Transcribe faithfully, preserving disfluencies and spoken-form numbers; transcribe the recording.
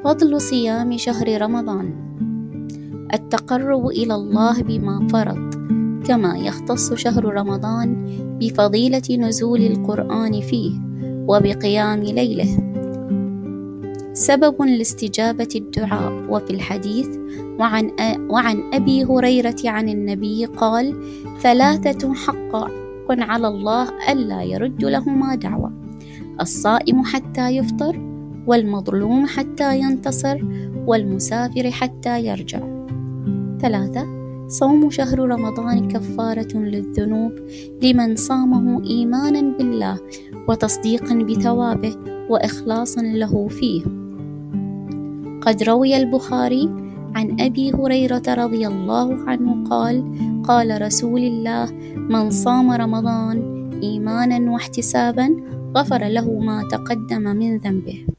فضل صيام شهر رمضان: التقرب إلى الله بما فرض، كما يختص شهر رمضان بفضيلة نزول القرآن فيه وبقيام ليله. سبب لاستجابة الدعاء. وفي الحديث وعن, وعن أبي هريرة عن النبي قال: ثلاثة حق على الله ألا يرد لهما دعوة: الصائم حتى يفطر، والمظلوم حتى ينتصر، والمسافر حتى يرجع. ثلاثة: صوم شهر رمضان كفارة للذنوب لمن صامه إيمانا بالله وتصديقا بثوابه وإخلاصا له فيه. قد روي البخاري عن أبي هريرة رضي الله عنه قال: قال رسول الله: من صام رمضان إيمانا واحتسابا غفر له ما تقدم من ذنبه.